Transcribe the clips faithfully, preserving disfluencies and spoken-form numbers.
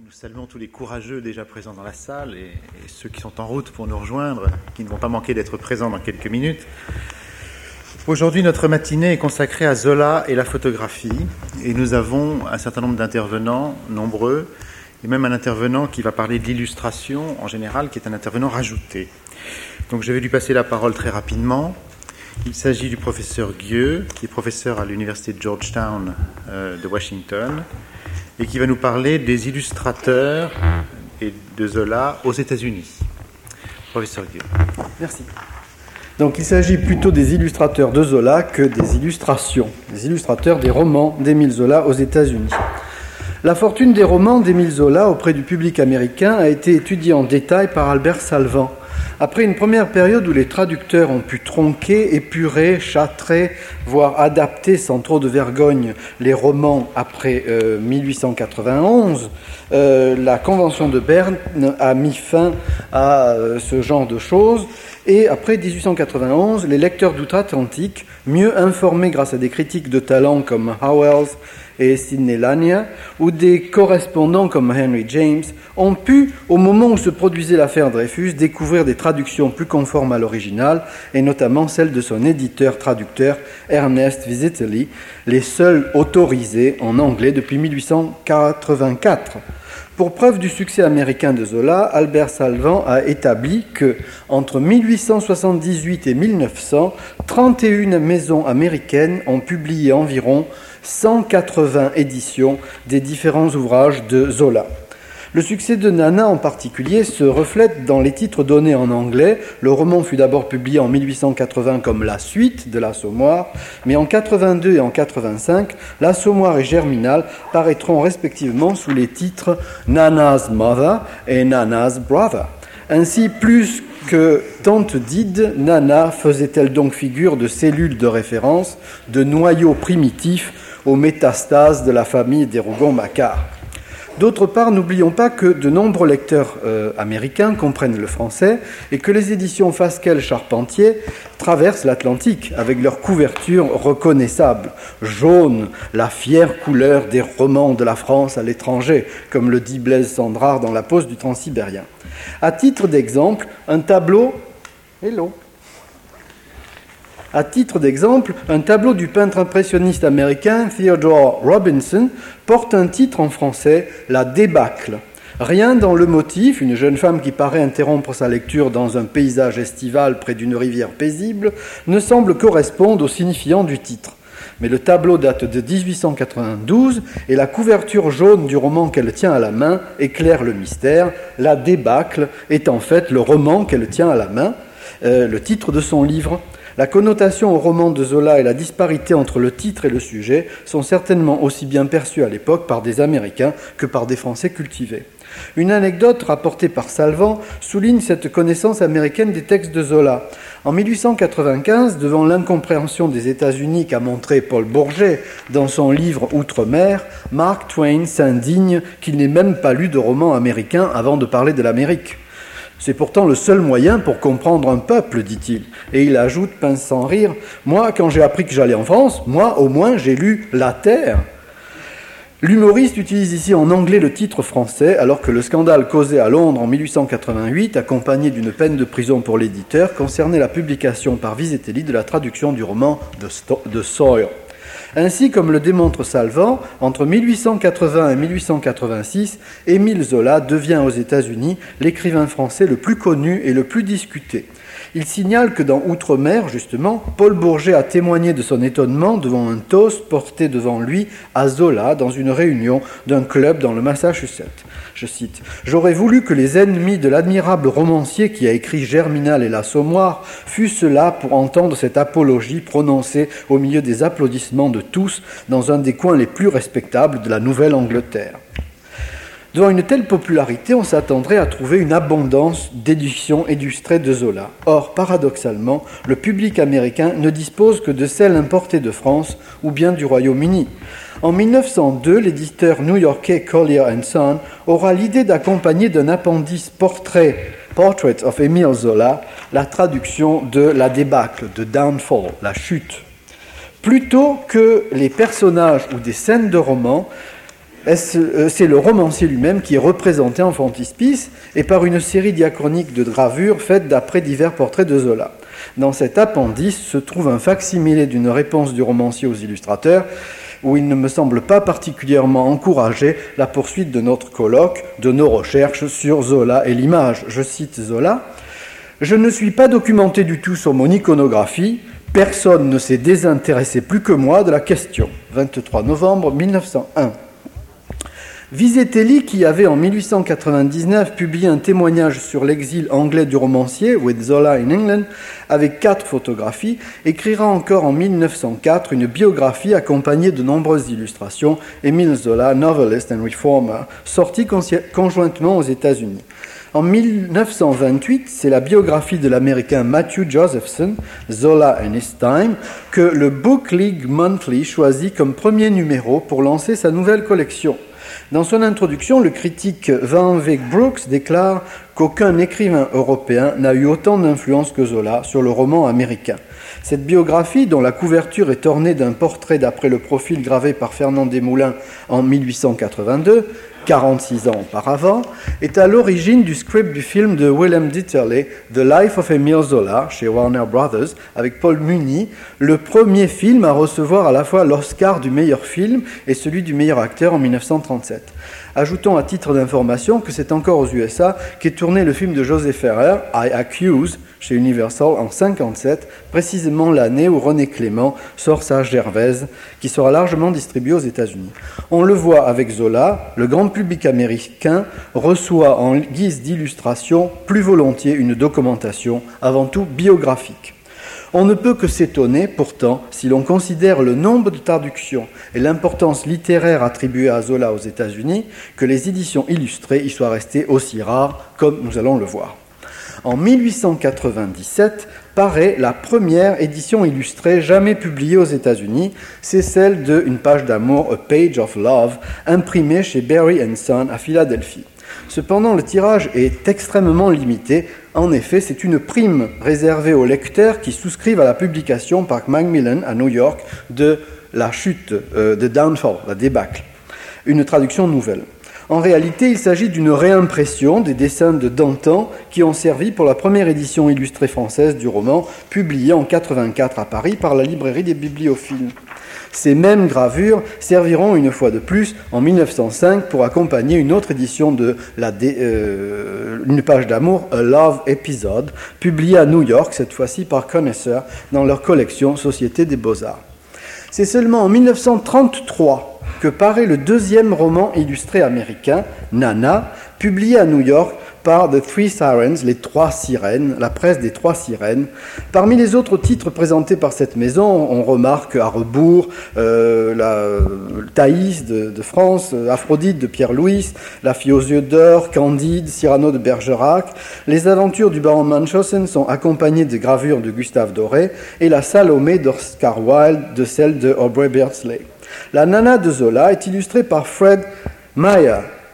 Nous saluons tous les courageux déjà présents dans la salle et, et ceux qui sont en route pour nous rejoindre, qui ne vont pas manquer d'être présents dans quelques minutes. Aujourd'hui, notre matinée est consacrée à Zola et la photographie, et nous avons un certain nombre d'intervenants, nombreux, et même un intervenant qui va parler d'illustration en général, qui est un intervenant rajouté. Donc je vais lui passer la parole très rapidement. Il s'agit du professeur Gueux, qui est professeur à l'université de Georgetown euh, de Washington, et qui va nous parler des illustrateurs et de Zola aux États-Unis. Professeur Gueux. Merci. Donc il s'agit plutôt des illustrateurs de Zola que des illustrations, des illustrateurs des romans d'Émile Zola aux États-Unis. La fortune des romans d'Émile Zola auprès du public américain a été étudiée en détail par Albert Salvant. Après une première période où les traducteurs ont pu tronquer, épurer, châtrer, voire adapter sans trop de vergogne les romans après euh, mille huit cent quatre-vingt-onze, euh, la Convention de Berne a mis fin à euh, ce genre de choses. Et après dix-huit cent quatre-vingt-onze, les lecteurs d'outre-Atlantique, mieux informés grâce à des critiques de talent comme Howells et Sidney Lanier, ou des correspondants comme Henry James, ont pu, au moment où se produisait l'affaire Dreyfus, découvrir des traductions plus conformes à l'original, et notamment celle de son éditeur-traducteur Ernest Vizetelly, les seuls autorisés en anglais depuis mille huit cent quatre-vingt-quatre. Pour preuve du succès américain de Zola, Albert Salvant a établi que, entre mille huit cent soixante-dix-huit et mille neuf cents, trente et une maisons américaines ont publié environ cent quatre-vingts éditions des différents ouvrages de Zola. Le succès de Nana en particulier se reflète dans les titres donnés en anglais. Le roman fut d'abord publié en mille huit cent quatre-vingts comme la suite de l'Assommoir, mais en quatre-vingt-deux et en quatre-vingt-cinq, l'Assommoir et Germinal paraîtront respectivement sous les titres Nana's Mother et Nana's Brother. Ainsi, plus que Tante Dide, Nana faisait-elle donc figure de cellule de référence, de noyau primitif aux métastases de la famille des Rougon-Macquart. D'autre part, n'oublions pas que de nombreux lecteurs euh, américains comprennent le français et que les éditions Fasquelle-Charpentier traversent l'Atlantique avec leur couverture reconnaissable, jaune, la fière couleur des romans de la France à l'étranger, comme le dit Blaise Sandrard dans La Pause du Transsibérien. À titre d'exemple, un tableau... Hello. À titre d'exemple, un tableau du peintre impressionniste américain Theodore Robinson porte un titre en français, La débâcle. Rien dans le motif, une jeune femme qui paraît interrompre sa lecture dans un paysage estival près d'une rivière paisible, ne semble correspondre au signifiant du titre. Mais le tableau date de dix-huit cent quatre-vingt-douze et la couverture jaune du roman qu'elle tient à la main éclaire le mystère. La débâcle est en fait le roman qu'elle tient à la main, euh, le titre de son livre. La connotation au roman de Zola et la disparité entre le titre et le sujet sont certainement aussi bien perçues à l'époque par des Américains que par des Français cultivés. Une anecdote rapportée par Salvant souligne cette connaissance américaine des textes de Zola. En mille huit cent quatre-vingt-quinze, devant l'incompréhension des États-Unis qu'a montré Paul Bourget dans son livre Outre-mer, Mark Twain s'indigne qu'il n'ait même pas lu de roman américain avant de parler de l'Amérique. C'est pourtant le seul moyen pour comprendre un peuple, dit-il. Et il ajoute, pince sans rire, « Moi, quand j'ai appris que j'allais en France, moi, au moins, j'ai lu La Terre ». L'humoriste utilise ici en anglais le titre français, alors que le scandale causé à Londres en mille huit cent quatre-vingt-huit, accompagné d'une peine de prison pour l'éditeur, concernait la publication par Vizetelly de la traduction du roman de Sawyer. Ainsi, comme le démontre Salvant, entre mille huit cent quatre-vingts et mille huit cent quatre-vingt-six, Émile Zola devient aux États-Unis l'écrivain français le plus connu et le plus discuté. Il signale que dans Outre-mer, justement, Paul Bourget a témoigné de son étonnement devant un toast porté devant lui à Zola dans une réunion d'un club dans le Massachusetts. Je cite, « J'aurais voulu que les ennemis de l'admirable romancier qui a écrit Germinal et l'Assommoir fussent là pour entendre cette apologie prononcée au milieu des applaudissements de tous dans un des coins les plus respectables de la Nouvelle-Angleterre. » Devant une telle popularité, on s'attendrait à trouver une abondance d'éditions illustrées de Zola. Or, paradoxalement, le public américain ne dispose que de celles importées de France ou bien du Royaume-Uni. En mille neuf cent deux, l'éditeur new-yorkais Collier and Son aura l'idée d'accompagner d'un appendice portrait, Portrait of Émile Zola, la traduction de La débâcle, de Downfall, la chute. Plutôt que les personnages ou des scènes de romans, C'est le romancier lui-même qui est représenté en frontispice et par une série diachronique de gravures faites d'après divers portraits de Zola. Dans cet appendice se trouve un fac-similé d'une réponse du romancier aux illustrateurs où il ne me semble pas particulièrement encourager la poursuite de notre colloque, de nos recherches sur Zola et l'image. Je cite Zola. « Je ne suis pas documenté du tout sur mon iconographie. Personne ne s'est désintéressé plus que moi de la question. » vingt-trois novembre mille neuf cent un. Vizetelly, qui avait en mille huit cent quatre-vingt-dix-neuf publié un témoignage sur l'exil anglais du romancier, With Zola in England, avec quatre photographies, écrira encore en mille neuf cent quatre une biographie accompagnée de nombreuses illustrations, Émile Zola, Novelist and Reformer, sortie conjointement aux États-Unis. En mille neuf cent vingt-huit, c'est la biographie de l'Américain Matthew Josephson, Zola and His Time, que le Book League Monthly choisit comme premier numéro pour lancer sa nouvelle collection. Dans son introduction, le critique Van Wyck Brooks déclare qu'aucun écrivain européen n'a eu autant d'influence que Zola sur le roman américain. Cette biographie, dont la couverture est ornée d'un portrait d'après le profil gravé par Fernand Desmoulins en mille huit cent quatre-vingt-deux, quarante-six ans auparavant, est à l'origine du script du film de Willem Dieterle, The Life of Émile Zola, chez Warner Brothers, avec Paul Muni, le premier film à recevoir à la fois l'Oscar du meilleur film et celui du meilleur acteur en mille neuf cent trente-sept. Ajoutons à titre d'information que c'est encore aux U S A qu'est tourné le film de José Ferrer, I Accuse, chez Universal en mille neuf cent cinquante-sept, précisément l'année où René Clément sort sa Gervaise, qui sera largement distribuée aux États-Unis. On le voit avec Zola, le grand public américain reçoit en guise d'illustration plus volontiers une documentation, avant tout biographique. On ne peut que s'étonner, pourtant, si l'on considère le nombre de traductions et l'importance littéraire attribuée à Zola aux États-Unis, que les éditions illustrées y soient restées aussi rares, comme nous allons le voir. En mille huit cent quatre-vingt-dix-sept paraît la première édition illustrée jamais publiée aux États-Unis, c'est celle de Une page d'amour, A Page of Love, imprimée chez Berry and Son à Philadelphie. Cependant, le tirage est extrêmement limité. En effet, c'est une prime réservée aux lecteurs qui souscrivent à la publication par Macmillan à New York de La chute, euh, de Downfall, la débâcle, une traduction nouvelle. En réalité, il s'agit d'une réimpression des dessins de Dantan qui ont servi pour la première édition illustrée française du roman, publiée en mille neuf cent quatre-vingt-quatre à Paris par la librairie des bibliophiles. Ces mêmes gravures serviront une fois de plus en mille neuf cent cinq pour accompagner une autre édition de la dé, euh, Une page d'amour, A Love Episode, publiée à New York, cette fois-ci par Connoisseur, dans leur collection Société des Beaux-Arts. C'est seulement en mille neuf cent trente-trois que paraît le deuxième roman illustré américain, Nana, publié à New York par The Three Sirens, les Trois Sirènes, la presse des Trois Sirènes. Parmi les autres titres présentés par cette maison, on remarque À rebours, euh, la Thaïs de, de France, Aphrodite de Pierre Louis, La fille aux yeux d'or, Candide, Cyrano de Bergerac. Les aventures du baron Munchausen sont accompagnées de gravures de Gustave Doré et La Salomé d'Oscar Wilde de celle de Aubrey Beardsley. La Nana de Zola est illustrée par Fred Meyer,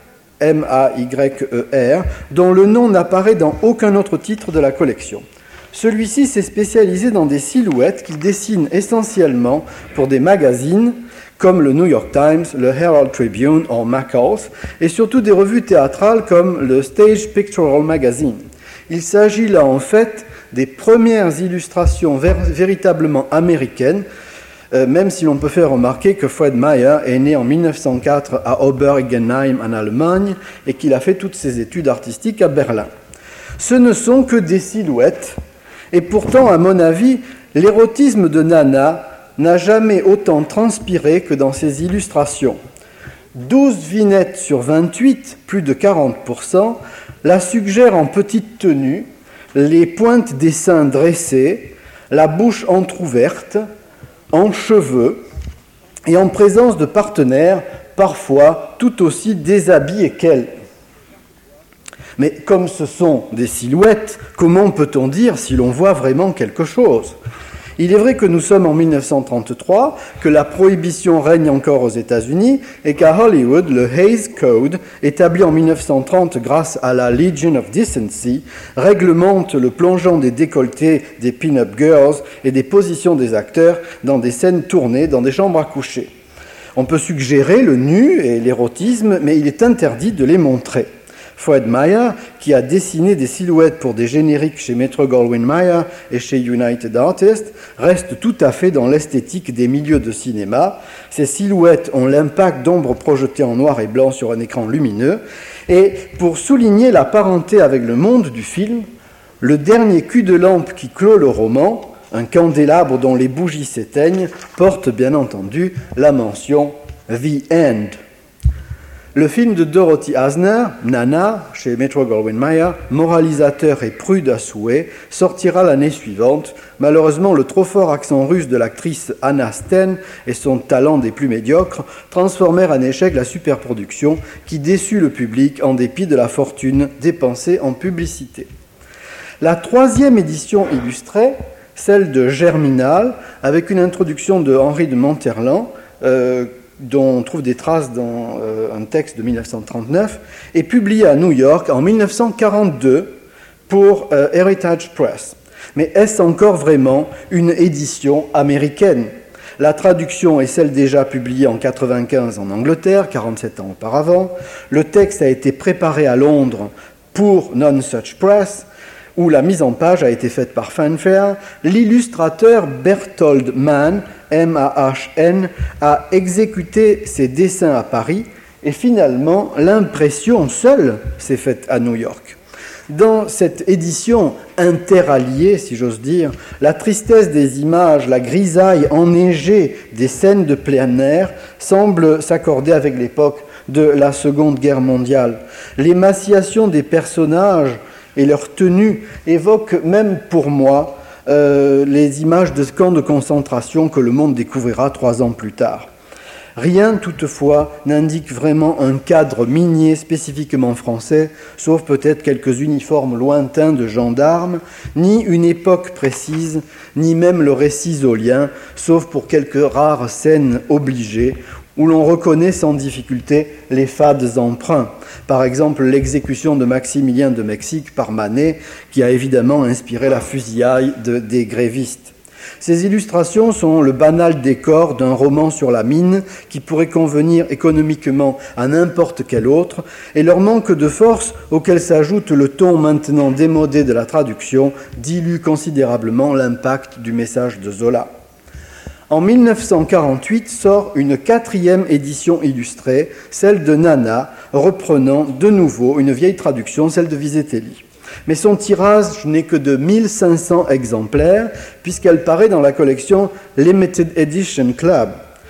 M A Y E R, dont le nom n'apparaît dans aucun autre titre de la collection. Celui-ci s'est spécialisé dans des silhouettes qu'il dessine essentiellement pour des magazines comme le New York Times, le Herald Tribune ou Mackall's, et surtout des revues théâtrales comme le Stage Pictorial Magazine. Il s'agit là en fait des premières illustrations ver- véritablement américaines, Euh, même si l'on peut faire remarquer que Fred Meyer est né en mille neuf cent quatre à Ober-Eigenheim en Allemagne et qu'il a fait toutes ses études artistiques à Berlin. Ce ne sont que des silhouettes, et pourtant, à mon avis, l'érotisme de Nana n'a jamais autant transpiré que dans ses illustrations. douze vignettes sur vingt-huit, plus de quarante pour cent, la suggèrent en petite tenue, les pointes des seins dressées, la bouche entr'ouverte, en cheveux et en présence de partenaires parfois tout aussi déshabillés qu'elle. Mais comme ce sont des silhouettes, comment peut-on dire si l'on voit vraiment quelque chose ? Il est vrai que nous sommes en mille neuf cent trente-trois, que la prohibition règne encore aux États-Unis et qu'à Hollywood, le Hays Code, établi en mille neuf cent trente grâce à la Legion of Decency, réglemente le plongeon des décolletés des pin-up girls et des positions des acteurs dans des scènes tournées dans des chambres à coucher. On peut suggérer le nu et l'érotisme, mais il est interdit de les montrer. Fred Meyer, qui a dessiné des silhouettes pour des génériques chez Metro-Goldwyn-Mayer et chez United Artists, reste tout à fait dans l'esthétique des milieux de cinéma. Ces silhouettes ont l'impact d'ombres projetées en noir et blanc sur un écran lumineux. Et pour souligner la parenté avec le monde du film, le dernier cul de lampe qui clôt le roman, un candélabre dont les bougies s'éteignent, porte bien entendu la mention « The End ». Le film de Dorothy Asner, Nana, chez Metro-Goldwyn-Mayer, moralisateur et prude à souhait, sortira l'année suivante. Malheureusement, le trop fort accent russe de l'actrice Anna Sten et son talent des plus médiocres transformèrent en échec la superproduction qui déçut le public en dépit de la fortune dépensée en publicité. La troisième édition illustrée, celle de Germinal, avec une introduction de Henri de Monterland, euh, dont on trouve des traces dans euh, un texte de mille neuf cent trente-neuf, est publié à New York en mille neuf cent quarante-deux pour euh, Heritage Press. Mais est-ce encore vraiment une édition américaine ? La traduction est celle déjà publiée en mille neuf cent quatre-vingt-quinze en Angleterre, quarante-sept ans auparavant. Le texte a été préparé à Londres pour Non Such Press, où la mise en page a été faite par Fanfare. L'illustrateur Berthold Mann, M A H N, a exécuté ses dessins à Paris et finalement l'impression seule s'est faite à New York. Dans cette édition interalliée, si j'ose dire, la tristesse des images, la grisaille enneigée des scènes de plein air semble s'accorder avec l'époque de la Seconde Guerre mondiale. L'émaciation des personnages et leur tenue évoquent même pour moi euh, les images de camps de concentration que le monde découvrira trois ans plus tard. Rien toutefois n'indique vraiment un cadre minier spécifiquement français, sauf peut-être quelques uniformes lointains de gendarmes, ni une époque précise, ni même le récit zolien, sauf pour quelques rares scènes obligées, où l'on reconnaît sans difficulté les fades emprunts. Par exemple, l'exécution de Maximilien de Mexique par Manet, qui a évidemment inspiré la fusillade de, des grévistes. Ces illustrations sont le banal décor d'un roman sur la mine qui pourrait convenir économiquement à n'importe quel autre, et leur manque de force, auquel s'ajoute le ton maintenant démodé de la traduction, dilue considérablement l'impact du message de Zola. En mille neuf cent quarante-huit sort une quatrième édition illustrée, celle de Nana, reprenant de nouveau une vieille traduction, celle de Vizetelly. Mais son tirage n'est que de mille cinq cents exemplaires, puisqu'elle paraît dans la collection Limited Edition Club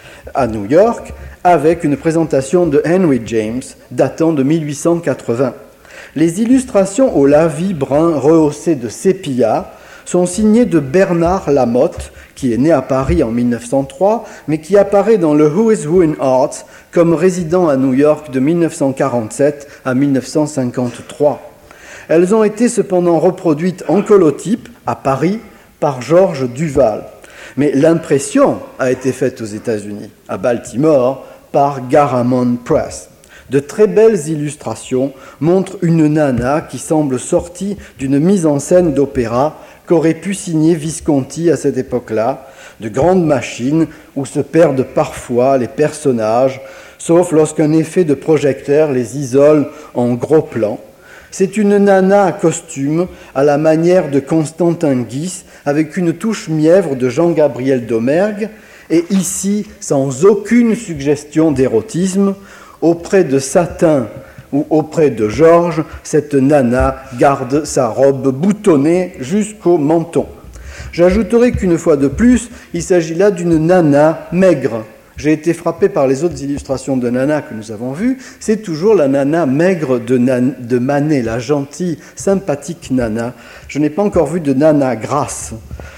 à New York, avec une présentation de Henry James datant de mille huit cent quatre-vingts. Les illustrations au lavis brun rehaussé de sépia sont signées de Bernard Lamotte, qui est né à Paris en mille neuf cent trois, mais qui apparaît dans le Who is Who in Art comme résident à New York de mille neuf cent quarante-sept à mille neuf cent cinquante-trois. Elles ont été cependant reproduites en colotype à Paris par Georges Duval. Mais l'impression a été faite aux États-Unis, à Baltimore, par Garamond Press. De très belles illustrations montrent une nana qui semble sortie d'une mise en scène d'opéra qu'aurait pu signer Visconti à cette époque-là, de grandes machines où se perdent parfois les personnages, sauf lorsqu'un effet de projecteur les isole en gros plan. C'est une nana à costume, à la manière de Constantin Guis, avec une touche mièvre de Jean-Gabriel Domergue, et ici, sans aucune suggestion d'érotisme, auprès de Satin ou auprès de Georges, cette nana garde sa robe boutonnée jusqu'au menton. J'ajouterai qu'une fois de plus, il s'agit là d'une nana maigre. J'ai été frappé par les autres illustrations de nana que nous avons vues. C'est toujours la nana maigre de, Nan- de Manet, la gentille, sympathique nana. Je n'ai pas encore vu de nana grasse,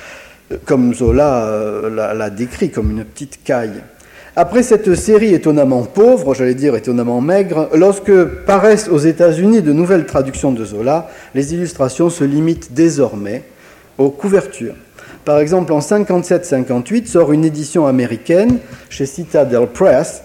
comme Zola euh, l'a, l'a décrit, comme une petite caille. Après cette série étonnamment pauvre, j'allais dire étonnamment maigre, lorsque paraissent aux États-Unis de nouvelles traductions de Zola, les illustrations se limitent désormais aux couvertures. Par exemple, en cinquante-sept cinquante-huit sort une édition américaine chez Citadel Press,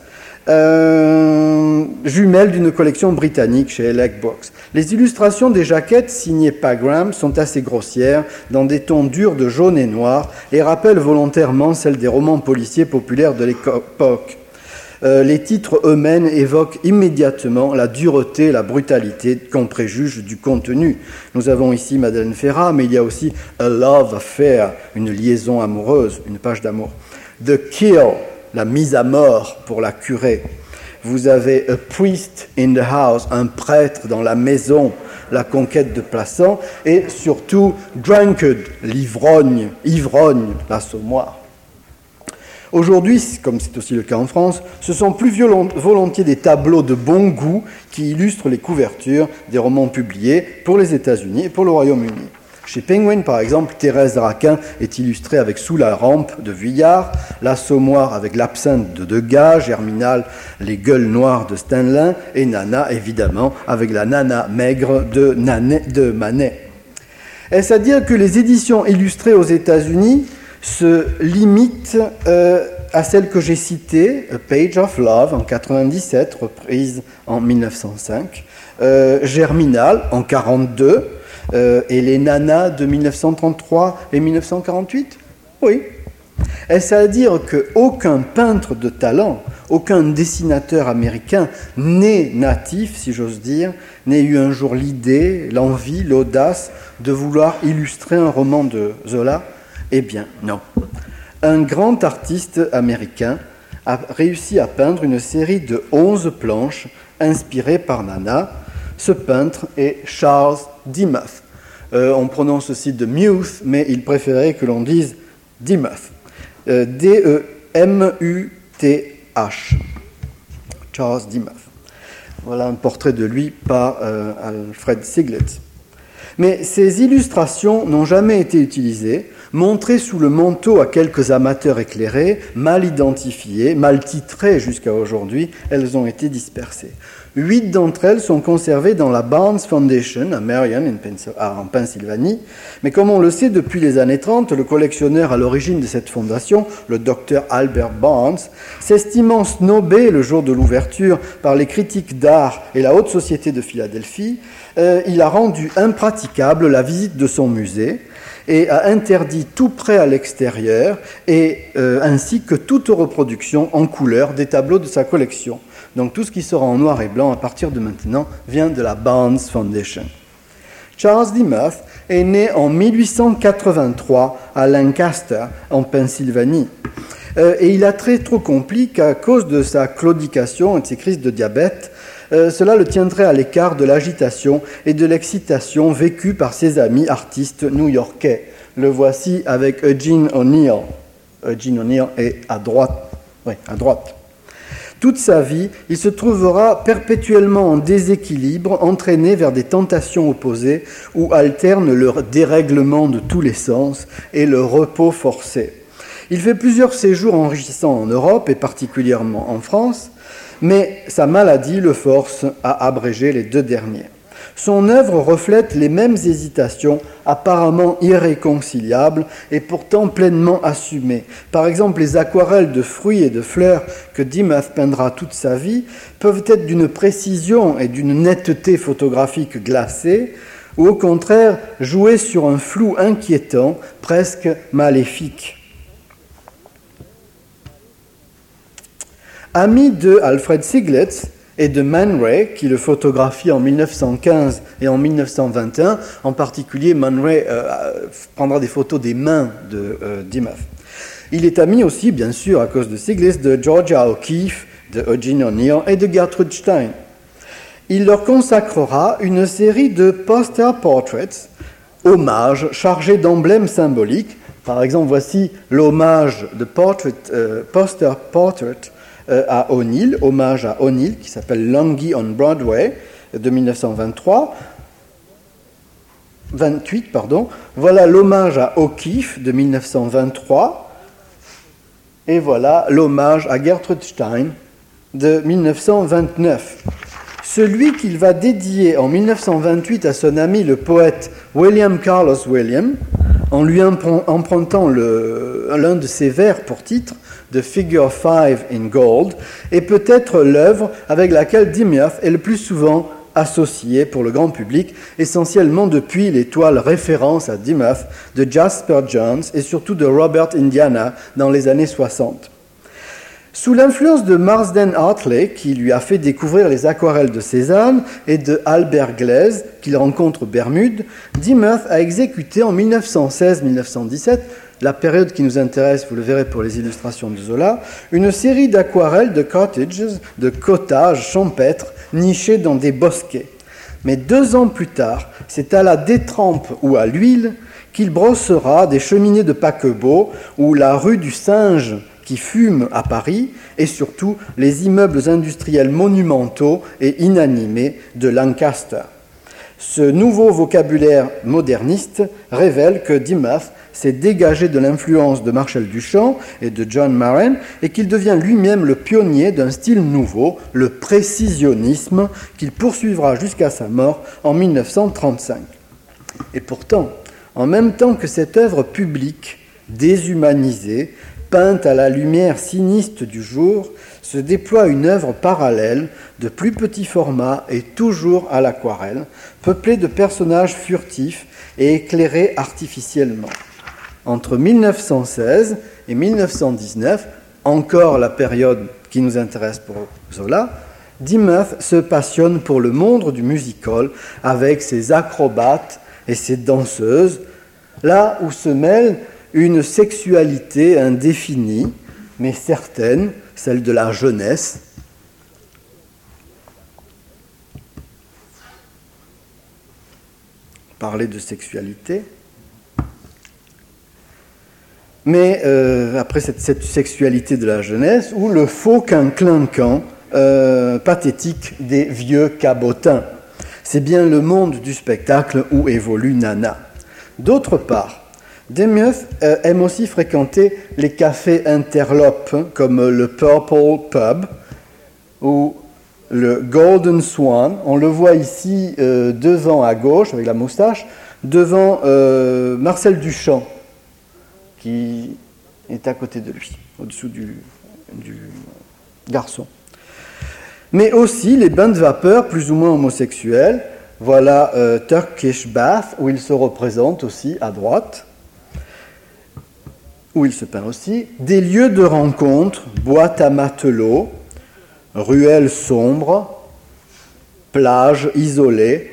euh, jumelle d'une collection britannique chez Elec Books. Les illustrations des jaquettes signées Pagram sont assez grossières, dans des tons durs de jaune et noir, et rappellent volontairement celles des romans policiers populaires de l'époque. euh, les titres eux-mêmes évoquent immédiatement la dureté, la brutalité qu'on préjuge du contenu. Nous avons ici Madeleine Ferrat, mais il y a aussi A Love Affair, une liaison amoureuse, une page d'amour. The Kill, la mise à mort pour la curée. Vous avez A Priest in the House, un prêtre dans la maison, la conquête de Plassans, et surtout Drunkard, l'ivrogne, ivrogne, l'assommoir. Aujourd'hui, comme c'est aussi le cas en France, ce sont plus volontiers des tableaux de bon goût qui illustrent les couvertures des romans publiés pour les États-Unis et pour le Royaume-Uni. Chez Penguin, par exemple, Thérèse Raquin est illustrée avec Sous la rampe de Vuillard, L'Assommoir avec L'Absinthe de Degas, Germinal, Les gueules noires de Steinlen, et Nana, évidemment, avec La Nana maigre de, Nanet, de Manet. Est-ce à dire que les éditions illustrées aux États-Unis se limitent euh, à celles que j'ai citées, A Page of Love en quatre-vingt-dix-sept, reprise en mille neuf cent cinq, euh, Germinal en quarante-deux, Euh, et les nanas de mille neuf cent trente-trois et mille neuf cent quarante-huit? Oui. Est-ce à dire qu'aucun peintre de talent, aucun dessinateur américain né natif, si j'ose dire, n'ait eu un jour l'idée, l'envie, l'audace de vouloir illustrer un roman de Zola? Eh bien, non. Un grand artiste américain a réussi à peindre une série de onze planches inspirées par Nana. Ce peintre est Charles Demuth. Euh, on prononce aussi de Muth, mais il préférait que l'on dise Demuth. Euh, D E M U T H. Charles Demuth. Voilà un portrait de lui par euh, Alfred Stieglitz. Mais ces illustrations n'ont jamais été utilisées, montrées sous le manteau à quelques amateurs éclairés, mal identifiées, mal titrées jusqu'à aujourd'hui, elles ont été dispersées. Huit d'entre elles sont conservées dans la Barnes Foundation à Marion, en Pennsylvanie. Mais comme on le sait, depuis les années trente, le collectionneur à l'origine de cette fondation, le docteur Albert Barnes, s'estimant snobé le jour de l'ouverture par les critiques d'art et la haute société de Philadelphie, euh, il a rendu impraticable la visite de son musée et a interdit tout prêt à l'extérieur, et euh, ainsi que toute reproduction en couleur des tableaux de sa collection. Donc tout ce qui sera en noir et blanc à partir de maintenant vient de la Barnes Foundation. Charles Demuth est né en mille huit cent quatre-vingt-trois à Lancaster, en Pennsylvanie. Euh, et il a très trop compris qu'à cause de sa claudication et de ses crises de diabète, euh, cela le tiendrait à l'écart de l'agitation et de l'excitation vécue par ses amis artistes new-yorkais. Le voici avec Eugene O'Neill. Eugene O'Neill est à droite. Oui, à droite. Toute sa vie, il se trouvera perpétuellement en déséquilibre, entraîné vers des tentations opposées où alternent le dérèglement de tous les sens et le repos forcé. Il fait plusieurs séjours enrichissants en Europe et particulièrement en France, mais sa maladie le force à abréger les deux derniers. Son œuvre reflète les mêmes hésitations apparemment irréconciliables et pourtant pleinement assumées. Par exemple, les aquarelles de fruits et de fleurs que Demuth peindra toute sa vie peuvent être d'une précision et d'une netteté photographique glacée, ou au contraire jouer sur un flou inquiétant, presque maléfique. Ami de Alfred Stieglitz et de Man Ray, qui le photographie en mille neuf cent quinze et en mille neuf cent vingt et un. En particulier, Man Ray euh, prendra des photos des mains de euh, Demuth. Il est ami aussi, bien sûr, à cause de Stieglitz, de Georgia O'Keeffe, de Eugene O'Neill et de Gertrude Stein. Il leur consacrera une série de poster portraits, hommages chargés d'emblèmes symboliques. Par exemple, voici l'hommage de portrait, euh, poster portrait à O'Neill, hommage à O'Neill, qui s'appelle Lungi on Broadway, de mille neuf cent vingt-trois, vingt-huit, pardon. Voilà l'hommage à O'Keeffe, de mille neuf cent vingt-trois, et voilà l'hommage à Gertrude Stein, de mille neuf cent vingt-neuf. Celui qu'il va dédier en mille neuf cent vingt-huit à son ami le poète William Carlos Williams, en lui empruntant le, l'un de ses vers pour titre, The Figure five in Gold, est peut-être l'œuvre avec laquelle Demuth est le plus souvent associé pour le grand public, essentiellement depuis les toiles références à Demuth de Jasper Johns et surtout de Robert Indiana dans les années soixante. Sous l'influence de Marsden Hartley, qui lui a fait découvrir les aquarelles de Cézanne, et de Albert Glaise, qu'il rencontre aux Bermudes, Dimuth a exécuté en mille neuf cent seize mille neuf cent dix-sept, la période qui nous intéresse, vous le verrez pour les illustrations de Zola, une série d'aquarelles de cottages, de cottages champêtres, nichés dans des bosquets. Mais deux ans plus tard, c'est à la détrempe ou à l'huile qu'il brossera des cheminées de paquebots ou la rue du Singe qui fume à Paris et surtout les immeubles industriels monumentaux et inanimés de Lancaster. Ce nouveau vocabulaire moderniste révèle que Dimuth s'est dégagé de l'influence de Marcel Duchamp et de John Maren et qu'il devient lui-même le pionnier d'un style nouveau, le précisionnisme, qu'il poursuivra jusqu'à sa mort en mille neuf cent trente-cinq. Et pourtant, en même temps que cette œuvre publique, déshumanisée, peinte à la lumière sinistre du jour, se déploie une œuvre parallèle de plus petit format et toujours à l'aquarelle, peuplée de personnages furtifs et éclairés artificiellement. Entre mille neuf cent seize et mille neuf cent dix-neuf, encore la période qui nous intéresse pour Zola, Dimuth se passionne pour le monde du music-hall avec ses acrobates et ses danseuses, là où se mêle une sexualité indéfinie, mais certaine, celle de la jeunesse. Parler de sexualité. Mais euh, après cette, cette sexualité de la jeunesse, ou le faux quinquinquant euh, pathétique des vieux cabotins. C'est bien le monde du spectacle où évolue Nana. D'autre part, Dimuth euh, aime aussi fréquenter les cafés interlopes comme le Purple Pub ou le Golden Swan. On le voit ici euh, devant à gauche avec la moustache, devant euh, Marcel Duchamp qui est à côté de lui, au-dessous du, du garçon. Mais aussi les bains de vapeur plus ou moins homosexuels. Voilà euh, Turkish Bath où il se représente aussi à droite, où il se peint aussi, des lieux de rencontre, boîtes à matelots, ruelles sombres, plages isolées,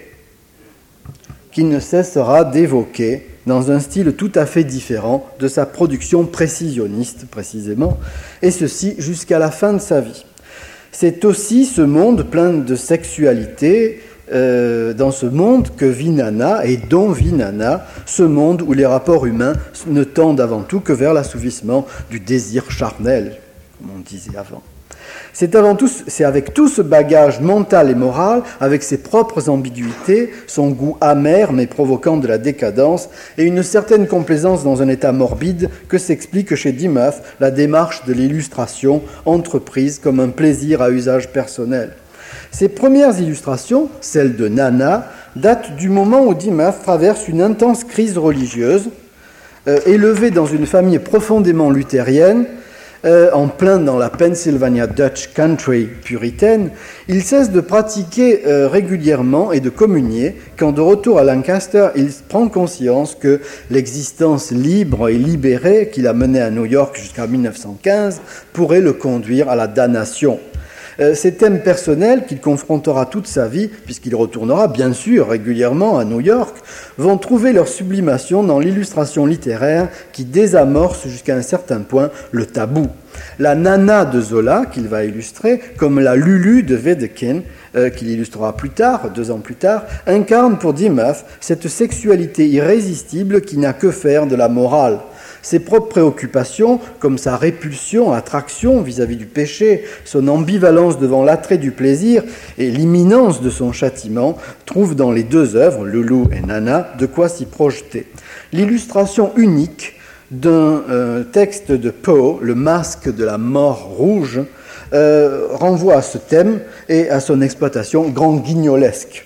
qu'il ne cessera d'évoquer dans un style tout à fait différent de sa production précisionniste, précisément, et ceci jusqu'à la fin de sa vie. C'est aussi ce monde plein de sexualité, Euh, dans ce monde que vit Nana et dont vit Nana, ce monde où les rapports humains ne tendent avant tout que vers l'assouvissement du désir charnel, comme on disait avant. C'est, avant tout, c'est avec tout ce bagage mental et moral, avec ses propres ambiguïtés, son goût amer mais provoquant de la décadence et une certaine complaisance dans un état morbide que s'explique chez Dimuth la démarche de l'illustration entreprise comme un plaisir à usage personnel. Ces premières illustrations, celles de Nana, datent du moment où Dimuth traverse une intense crise religieuse. Euh, élevé dans une famille profondément luthérienne, euh, en plein dans la Pennsylvania Dutch Country puritaine, il cesse de pratiquer euh, régulièrement et de communier quand, de retour à Lancaster, il prend conscience que l'existence libre et libérée qu'il a menée à New York jusqu'en mille neuf cent quinze pourrait le conduire à la damnation. Ces thèmes personnels qu'il confrontera toute sa vie, puisqu'il retournera bien sûr régulièrement à New York, vont trouver leur sublimation dans l'illustration littéraire qui désamorce jusqu'à un certain point le tabou. La Nana de Zola, qu'il va illustrer, comme la Lulu de Wedekind, euh, qu'il illustrera plus tard, deux ans plus tard, incarne pour Dimuth cette sexualité irrésistible qui n'a que faire de la morale. Ses propres préoccupations, comme sa répulsion, attraction vis-à-vis du péché, son ambivalence devant l'attrait du plaisir et l'imminence de son châtiment, trouvent dans les deux œuvres, Lulu et Nana, de quoi s'y projeter. L'illustration unique d'un euh, texte de Poe, Le masque de la mort rouge, euh, renvoie à ce thème et à son exploitation grand guignolesque.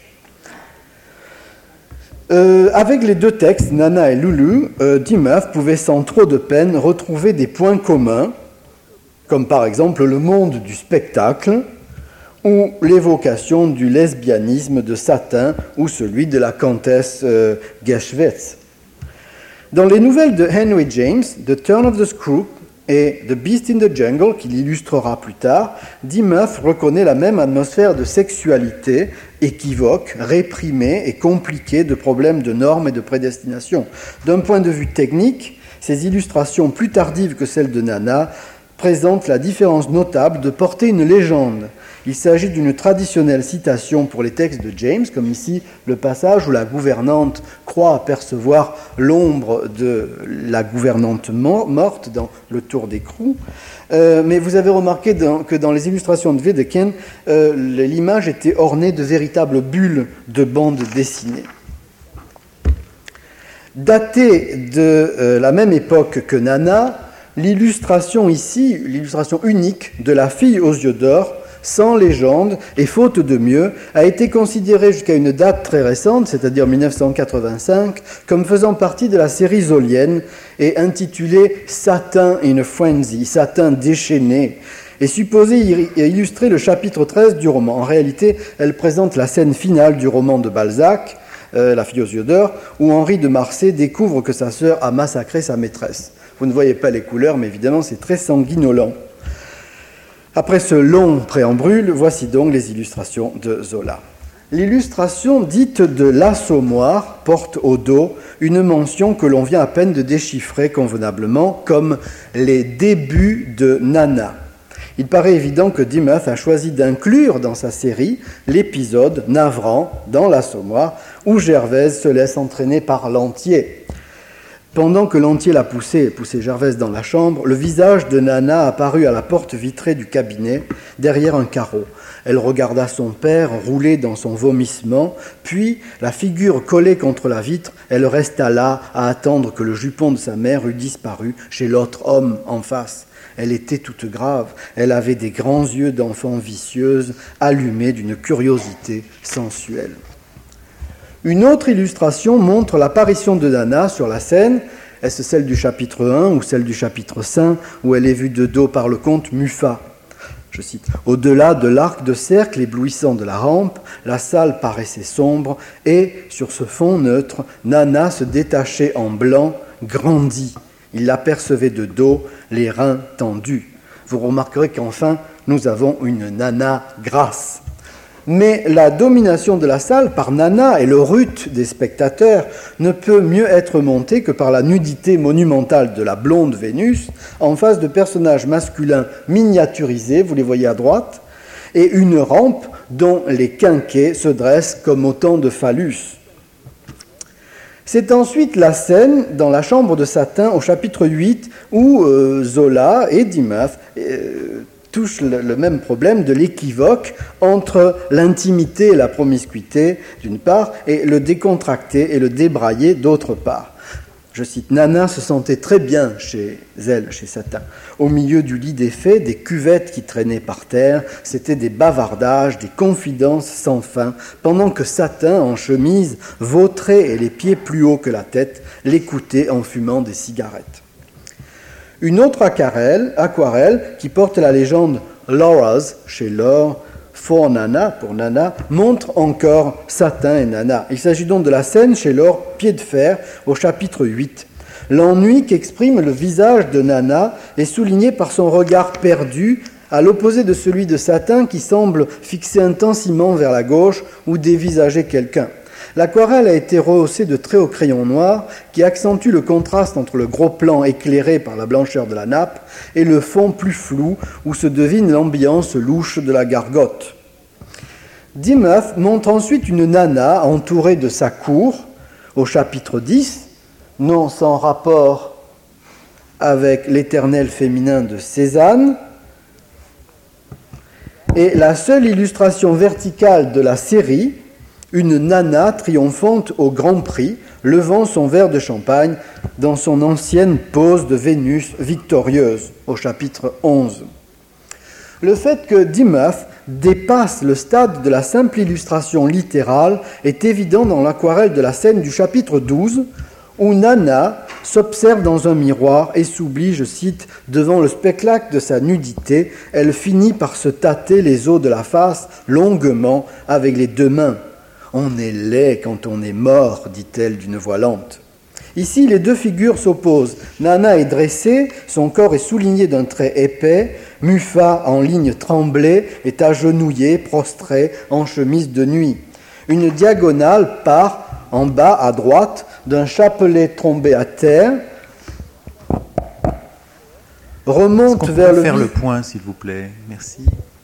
Euh, avec les deux textes, Nana et Lulu, euh, Dimuth pouvait sans trop de peine retrouver des points communs, comme par exemple le monde du spectacle ou l'évocation du lesbianisme de Satin ou celui de la comtesse euh, Geschwitz. Dans les nouvelles de Henry James, The Turn of the Screw, et The Beast in the Jungle, qu'il illustrera plus tard, Dimuth reconnaît la même atmosphère de sexualité équivoque, réprimée et compliquée de problèmes de normes et de prédestination. D'un point de vue technique, ces illustrations plus tardives que celles de Nana présentent la différence notable de porter une légende. Il s'agit d'une traditionnelle citation pour les textes de James, comme ici le passage où la gouvernante croit apercevoir l'ombre de la gouvernante morte dans le Tour d'écrou. Euh, mais vous avez remarqué dans, que dans les illustrations de Wedekind, euh, l'image était ornée de véritables bulles de bandes dessinées. Datée de euh, la même époque que Nana, l'illustration ici, l'illustration unique de la fille aux yeux d'or, sans légende et faute de mieux, a été considérée jusqu'à une date très récente, c'est-à-dire mille neuf cent quatre-vingt-cinq, comme faisant partie de la série zolienne et intitulée « Satin in a Frenzy », « Satin déchaîné », est supposée illustrer le chapitre treize du roman. En réalité, elle présente la scène finale du roman de Balzac, euh, La fille aux yeux d'or, où Henri de Marsay découvre que sa sœur a massacré sa maîtresse. Vous ne voyez pas les couleurs, mais évidemment, c'est très sanguinolent. Après ce long préambule, voici donc les illustrations de Zola. L'illustration dite de l'Assommoir porte au dos une mention que l'on vient à peine de déchiffrer convenablement comme les débuts de Nana. Il paraît évident que Dimuth a choisi d'inclure dans sa série l'épisode navrant dans l'Assommoir où Gervaise se laisse entraîner par Lantier. Pendant que Lantier l'a poussé, poussé Gervaise dans la chambre, le visage de Nana apparut à la porte vitrée du cabinet, derrière un carreau. Elle regarda son père rouler dans son vomissement, puis, la figure collée contre la vitre, elle resta là à attendre que le jupon de sa mère eût disparu chez l'autre homme en face. Elle était toute grave, elle avait des grands yeux d'enfant vicieuse, allumés d'une curiosité sensuelle. Une autre illustration montre l'apparition de Nana sur la scène. Est-ce celle du chapitre un ou celle du chapitre cinq, où elle est vue de dos par le comte Muffat ? Je cite, « Au-delà de l'arc de cercle éblouissant de la rampe, la salle paraissait sombre et, sur ce fond neutre, Nana se détachait en blanc, grandie. Il l'apercevait de dos, les reins tendus. Vous remarquerez qu'enfin, nous avons une Nana grasse. » Mais la domination de la salle par Nana et le rut des spectateurs ne peut mieux être montée que par la nudité monumentale de la blonde Vénus en face de personnages masculins miniaturisés, vous les voyez à droite, et une rampe dont les quinquets se dressent comme autant de phallus. C'est ensuite la scène dans la chambre de satin au chapitre huit où euh, Zola et Dimuth euh, touche le, le même problème de l'équivoque entre l'intimité et la promiscuité, d'une part, et le décontracté et le débraillé, d'autre part. Je cite, « Nana se sentait très bien chez elle, chez Satin. Au milieu du lit défait, des cuvettes qui traînaient par terre, c'était des bavardages, des confidences sans fin, pendant que Satin, en chemise, vautrait et les pieds plus hauts que la tête, l'écoutait en fumant des cigarettes. » Une autre aquarelle, aquarelle qui porte la légende Laura's chez Laure, for Nana, pour Nana, montre encore Satin et Nana. Il s'agit donc de la scène chez Laure, pied de fer, au chapitre huit. L'ennui qu'exprime le visage de Nana est souligné par son regard perdu, à l'opposé de celui de Satin qui semble fixer intensément vers la gauche ou dévisager quelqu'un. L'aquarelle a été rehaussée de traits au crayon noir qui accentuent le contraste entre le gros plan éclairé par la blancheur de la nappe et le fond plus flou où se devine l'ambiance louche de la gargote. Dimuth montre ensuite une Nana entourée de sa cour au chapitre dix, non sans rapport avec l'éternel féminin de Cézanne. Et la seule illustration verticale de la série, une Nana triomphante au Grand Prix, levant son verre de champagne dans son ancienne pose de Vénus victorieuse, au chapitre onze. Le fait que Dimuth dépasse le stade de la simple illustration littérale est évident dans l'aquarelle de la scène du chapitre douze, où Nana s'observe dans un miroir et s'oublie, je cite, « devant le spectacle de sa nudité, elle finit par se tâter les os de la face longuement avec les deux mains. On est laid quand on est mort, dit-elle d'une voix lente. » Ici, les deux figures s'opposent. Nana est dressée, son corps est souligné d'un trait épais. Muffa, en ligne tremblée, est agenouillé, prostré, en chemise de nuit. Une diagonale part, en bas à droite, d'un chapelet tombé à terre, remonte vers le... faire le point, s'il vous plaît. Merci.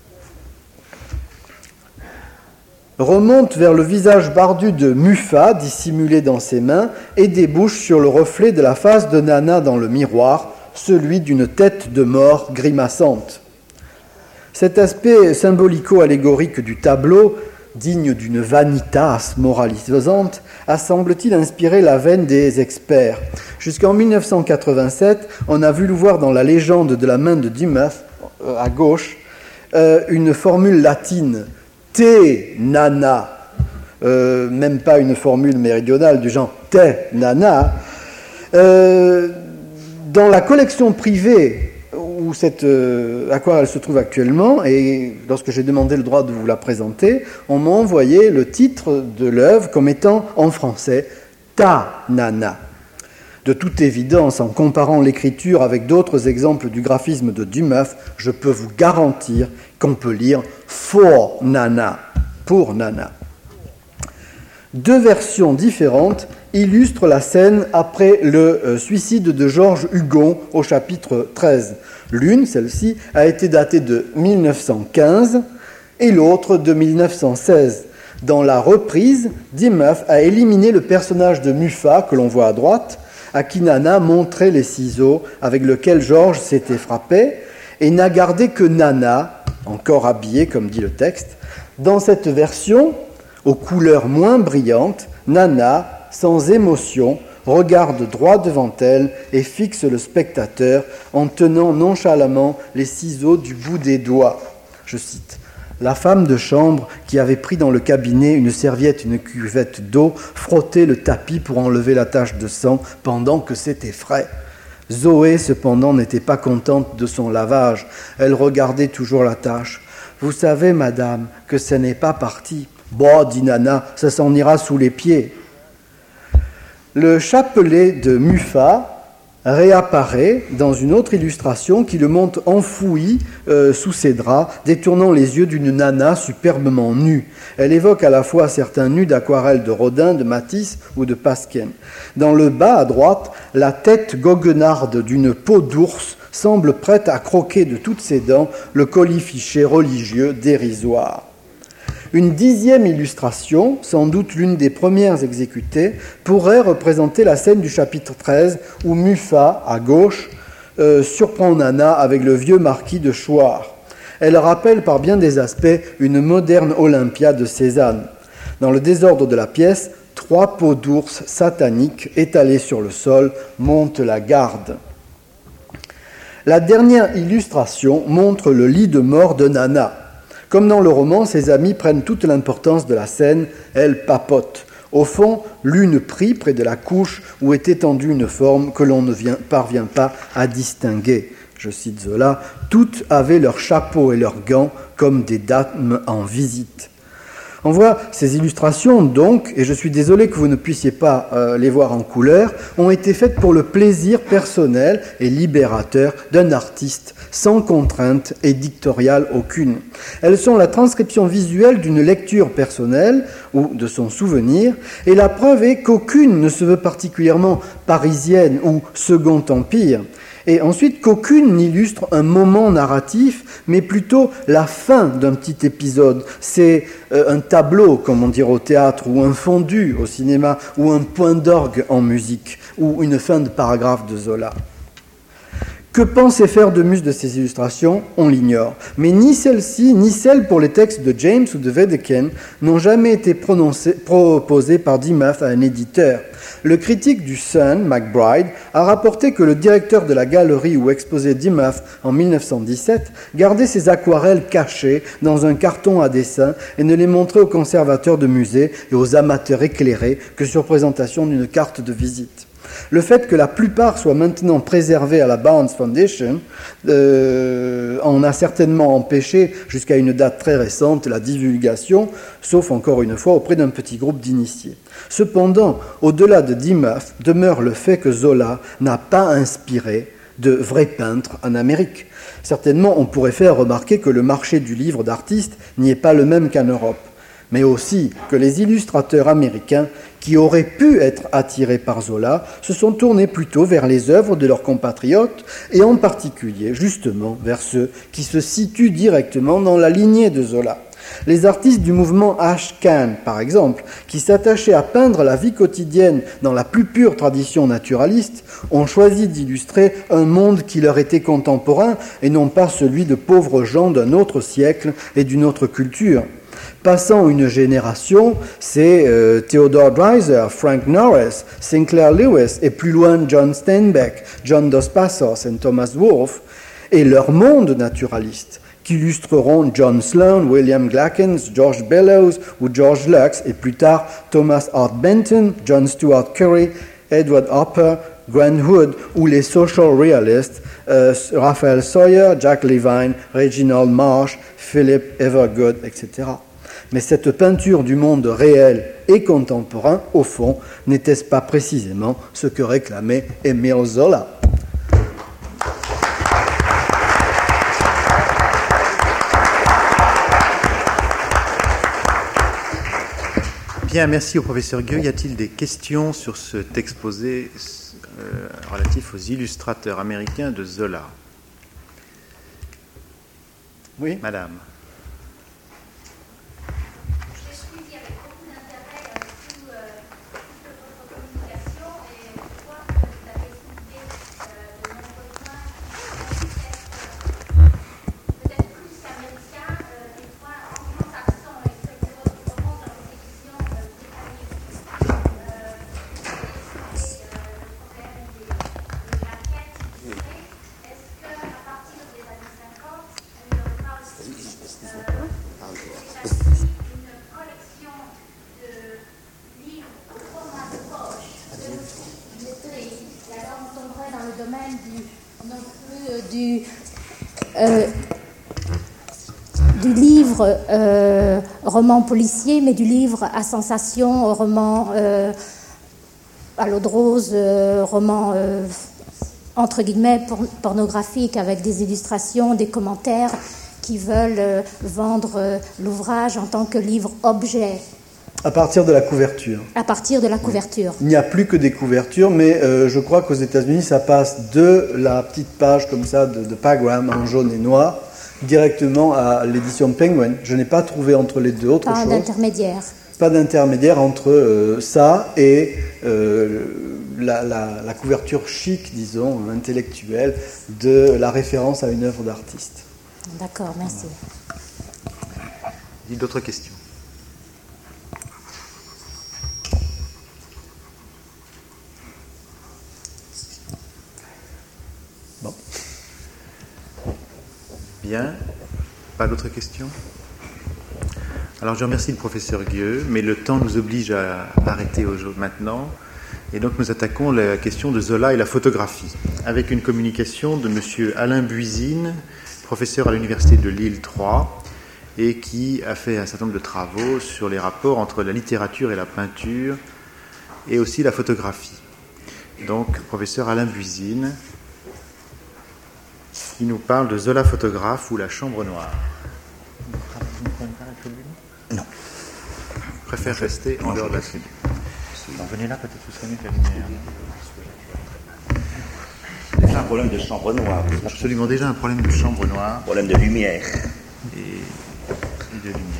Remonte vers le visage bardu de Muffa, dissimulé dans ses mains, et débouche sur le reflet de la face de Nana dans le miroir, celui d'une tête de mort grimaçante. Cet aspect symbolico-allégorique du tableau, digne d'une vanitas moralisante, a semble-t-il inspiré la veine des experts. Jusqu'en mille neuf cent quatre-vingt-sept, on a vu le voir dans la légende de la main de Dumas, à gauche, euh, une formule latine, Te nana, euh, même pas une formule méridionale du genre Te nana. Euh, dans la collection privée où cette euh, aquarelle se trouve actuellement, et lorsque j'ai demandé le droit de vous la présenter, on m'a envoyé le titre de l'œuvre comme étant en français Ta nana. De toute évidence, en comparant l'écriture avec d'autres exemples du graphisme de Dumas, je peux vous garantir qu'on peut lire For Nana, pour Nana. Deux versions différentes illustrent la scène après le euh, suicide de Georges Hugon au chapitre treize. L'une, celle-ci, a été datée de mille neuf cent quinze et l'autre de mille neuf cent seize. Dans la reprise, Dumas a éliminé le personnage de Muffa, que l'on voit à droite, à qui Nana montrait les ciseaux avec lesquels Georges s'était frappé, et n'a gardé que Nana, encore habillée, comme dit le texte. Dans cette version, aux couleurs moins brillantes, Nana, sans émotion, regarde droit devant elle et fixe le spectateur en tenant nonchalamment les ciseaux du bout des doigts. Je cite. La femme de chambre, qui avait pris dans le cabinet une serviette et une cuvette d'eau, frottait le tapis pour enlever la tache de sang pendant que c'était frais. Zoé, cependant, n'était pas contente de son lavage. Elle regardait toujours la tache. « Vous savez, madame, que ce n'est pas parti. »« Bon, dit Nana, ça s'en ira sous les pieds. » Le chapelet de Muffa réapparaît dans une autre illustration qui le montre enfoui euh, sous ses draps, détournant les yeux d'une Nana superbement nue. Elle évoque à la fois certains nus d'aquarelle de Rodin, de Matisse ou de Pasquen. Dans le bas à droite, la tête goguenarde d'une peau d'ours semble prête à croquer de toutes ses dents le colifichet religieux dérisoire. Une dixième illustration, sans doute l'une des premières exécutées, pourrait représenter la scène du chapitre treize où Muffa, à gauche, euh, surprend Nana avec le vieux marquis de Chouard. Elle rappelle par bien des aspects une moderne Olympia de Cézanne. Dans le désordre de la pièce, trois peaux d'ours sataniques étalées sur le sol montent la garde. La dernière illustration montre le lit de mort de Nana. Comme dans le roman, ses amis prennent toute l'importance de la scène, elle papote. Au fond, l'une prie près de la couche où est étendue une forme que l'on ne vient, parvient pas à distinguer. Je cite Zola, « Toutes avaient leurs chapeaux et leurs gants comme des dames en visite ». On voit ces illustrations donc, et je suis désolé que vous ne puissiez pas euh, les voir en couleur, ont été faites pour le plaisir personnel et libérateur d'un artiste, sans contrainte édictoriale aucune. Elles sont la transcription visuelle d'une lecture personnelle ou de son souvenir, et la preuve est qu'aucune ne se veut particulièrement parisienne ou second empire. Et ensuite, qu'aucune n'illustre un moment narratif, mais plutôt la fin d'un petit épisode. C'est euh, un tableau, comme on dirait au théâtre, ou un fondu au cinéma, ou un point d'orgue en musique, ou une fin de paragraphe de Zola. Que pensait faire de Mus de ces illustrations ? On l'ignore. Mais ni celle-ci, ni celle pour les textes de James ou de Wedekind n'ont jamais été prononcées, proposées par Dumas à un éditeur. Le critique du Sun, McBride, a rapporté que le directeur de la galerie où exposait Dumas en mille neuf cent dix-sept gardait ses aquarelles cachées dans un carton à dessin et ne les montrait aux conservateurs de musées et aux amateurs éclairés que sur présentation d'une carte de visite. Le fait que la plupart soient maintenant préservés à la Barnes Foundation euh, en a certainement empêché, jusqu'à une date très récente, la divulgation, sauf encore une fois auprès d'un petit groupe d'initiés. Cependant, au-delà de Dimuth, demeure le fait que Zola n'a pas inspiré de vrais peintres en Amérique. Certainement, on pourrait faire remarquer que le marché du livre d'artistes n'y est pas le même qu'en Europe, mais aussi que les illustrateurs américains qui auraient pu être attirés par Zola se sont tournés plutôt vers les œuvres de leurs compatriotes et en particulier, justement, vers ceux qui se situent directement dans la lignée de Zola. Les artistes du mouvement Ashcan, par exemple, qui s'attachaient à peindre la vie quotidienne dans la plus pure tradition naturaliste, ont choisi d'illustrer un monde qui leur était contemporain et non pas celui de pauvres gens d'un autre siècle et d'une autre culture. Passant une génération, c'est euh, Theodore Dreiser, Frank Norris, Sinclair Lewis et plus loin John Steinbeck, John Dos Passos et Thomas Wolfe, et leur monde naturaliste, qu'illustreront John Sloan, William Glackens, George Bellows ou George Lux, et plus tard Thomas Hart Benton, John Stuart Curry, Edward Hopper, Grant Wood ou les social realists euh, Raphael Sawyer, Jack Levine, Reginald Marsh, Philip Evergood, et cetera. Mais cette peinture du monde réel et contemporain, au fond, n'était-ce pas précisément ce que réclamait Émile Zola ? Bien, merci au professeur Gueux. Y a-t-il des questions sur cet exposé euh, relatif aux illustrateurs américains de Zola ? Oui, madame. Du, euh, du livre euh, roman policier, mais du livre à sensation, roman euh, à l'eau de rose, euh, roman euh, entre guillemets por- pornographique, avec des illustrations, des commentaires qui veulent euh, vendre euh, l'ouvrage en tant que livre objet. À partir de la couverture. À partir de la couverture. Il n'y a plus que des couvertures, mais euh, je crois qu'aux États-Unis, ça passe de la petite page comme ça de, de Pagram en jaune et noir directement à l'édition Penguin. Je n'ai pas trouvé entre les deux autre Pas chose. Pas d'intermédiaire. Pas d'intermédiaire entre euh, ça et euh, la, la, la couverture chic, disons, intellectuelle de la référence à une œuvre d'artiste. D'accord, merci. Il y a d'autres questions ? Bon. Bien. Pas d'autres questions ? Alors je remercie le professeur Gueux, mais le temps nous oblige à arrêter aujourd'hui maintenant. Et donc nous attaquons la question de Zola et la photographie, avec une communication de M. Alain Buisine, professeur à l'université de Lille trois, et qui a fait un certain nombre de travaux sur les rapports entre la littérature et la peinture, et aussi la photographie. Donc, professeur Alain Buisine, qui nous parle de Zola photographe ou la chambre noire. Non. Je préfère rester en dehors de la tribune. Venez là, peut-être vous serez mieux que la lumière. C'est un problème de chambre noire. Absolument déjà un problème de chambre noire. Un problème de lumière. Et, et de lumière.